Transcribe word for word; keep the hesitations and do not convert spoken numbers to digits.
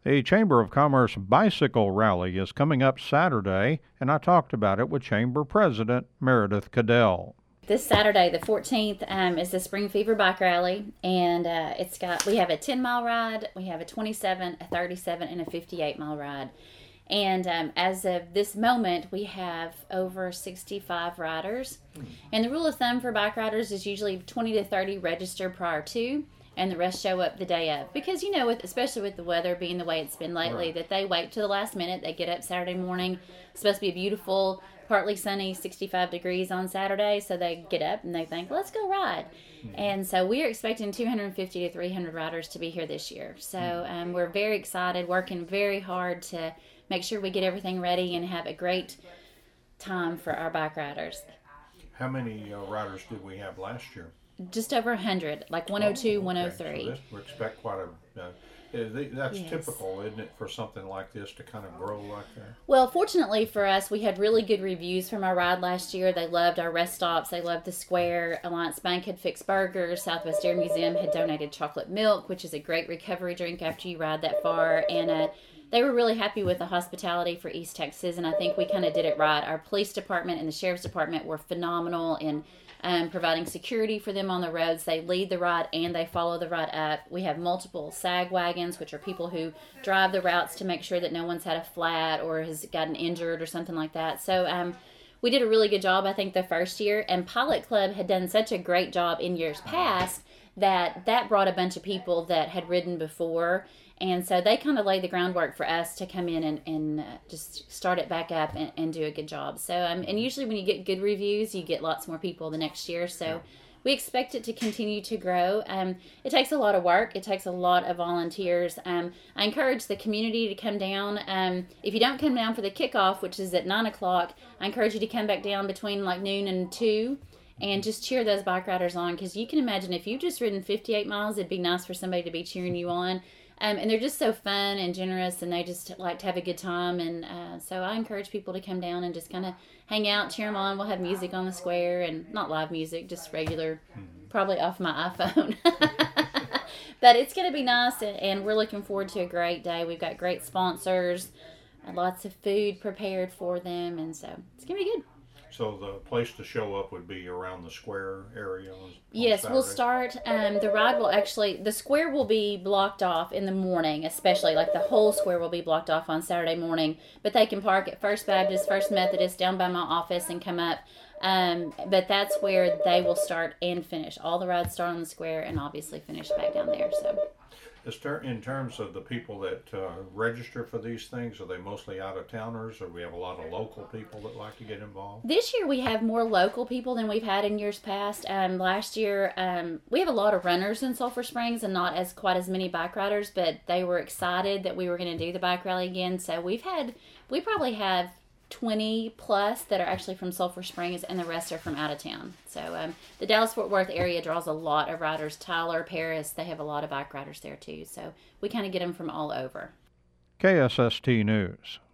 The Chamber of Commerce Bicycle Rally is coming up Saturday, and I talked about it with Chamber President Meredith Cadell. This Saturday, the fourteenth, um, is the Spring Fever Bike Rally, and uh, it's got we have a ten mile ride, we have a twenty-seven, a thirty-seven, and a fifty-eight mile ride. And um, as of this moment, we have over sixty-five riders. And the rule of thumb for bike riders is usually twenty to thirty register prior to, and the rest show up the day of. Because, you know, with especially with the weather being the way it's been lately, Right. that they wait to the last minute. They get up Saturday morning. It's supposed to be a beautiful, partly sunny, sixty-five degrees on Saturday. So they get up and they think, let's go ride. Mm-hmm. And so we are expecting two hundred fifty to three hundred riders to be here this year. So um, we're very excited, working very hard to make sure we get everything ready and have a great time for our bike riders. How many uh, riders did we have last year? Just over one hundred, like one oh two, okay. one oh three. So this, we expect quite a. Uh, that's Yes. typical, isn't it, for something like this to kind of grow like that? Well, fortunately for us, we had really good reviews from our ride last year. They loved our rest stops. They loved the square. Alliance Bank had fixed burgers. Southwest Dairy Museum had donated chocolate milk, which is a great recovery drink after you ride that far. And uh, they were really happy with the hospitality for East Texas, and I think we kind of did it right. Our police department and the sheriff's department were phenomenal in um, providing security for them on the roads. They lead the ride and they follow the ride up. We have multiple SAG wagons, which are people who drive the routes to make sure that no one's had a flat or has gotten injured or something like that. So um, we did a really good job, I think, the first year. And Pilot Club had done such a great job in years past that that brought a bunch of people that had ridden before. And so they kind of laid the groundwork for us to come in and, and uh, just start it back up and, and do a good job. So, um, and usually when you get good reviews, you get lots more people the next year. So yeah. We expect it to continue to grow. Um, it takes a lot of work. It takes a lot of volunteers. Um, I encourage the community to come down. Um, if you don't come down for the kickoff, which is at nine o'clock, I encourage you to come back down between like noon and two and just cheer those bike riders on. Because you can imagine if you've just ridden fifty-eight miles, it'd be nice for somebody to be cheering you on. Um, and they're just so fun and generous, and they just like to have a good time. And uh, so I encourage people to come down and just kind of hang out, cheer them on. We'll have music on the square, and not live music, just regular, mm-hmm. probably off my iPhone. But it's going to be nice, and, and we're looking forward to a great day. We've got great sponsors, and lots of food prepared for them, and so it's going to be good. So the place to show up would be around the square area on, on Yes, Saturday? We'll start, um, the ride will actually, the square will be blocked off in the morning, especially, like the whole square will be blocked off on Saturday morning, but they can park at First Baptist, First Methodist, down by my office and come up, um, but that's where they will start and finish. All the rides start on the square and obviously finish back down there, so. In terms of the people that uh, register for these things, are they mostly out-of-towners, or we have a lot of local people that like to get involved? This year we have more local people than we've had in years past. Um, last year um, we have a lot of runners in Sulphur Springs and not as quite as many bike riders, but they were excited that we were going to do the bike rally again. So we've had, we probably have twenty plus that are actually from Sulphur Springs, and the rest are from out of town. So um, the Dallas-Fort Worth area draws a lot of riders. Tyler, Paris, they have a lot of bike riders there too. So we kind of get them from all over. K S S T News.